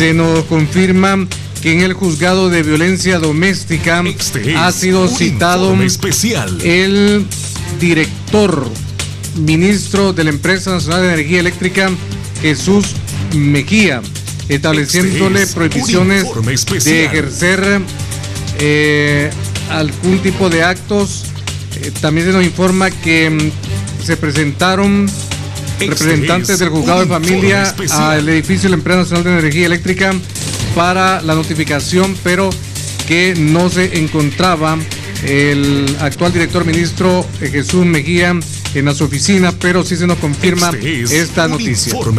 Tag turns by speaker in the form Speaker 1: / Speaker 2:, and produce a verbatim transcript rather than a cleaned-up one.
Speaker 1: Se nos confirma que en el juzgado de violencia doméstica
Speaker 2: este
Speaker 1: ha sido citado
Speaker 2: especial.
Speaker 1: el director ministro de la Empresa Nacional de Energía Eléctrica, Jesús Mejía, estableciéndole
Speaker 2: este
Speaker 1: prohibiciones de ejercer eh, algún tipo de actos. Eh, también se nos informa que mm, se presentaron este representantes del juzgado de familia al edificio de la Empresa Nacional de Energía Eléctrica para la notificación, pero que no se encontraba el actual director ministro eh, Jesús Mejía en su oficina, pero sí se nos confirma
Speaker 2: este
Speaker 1: esta noticia.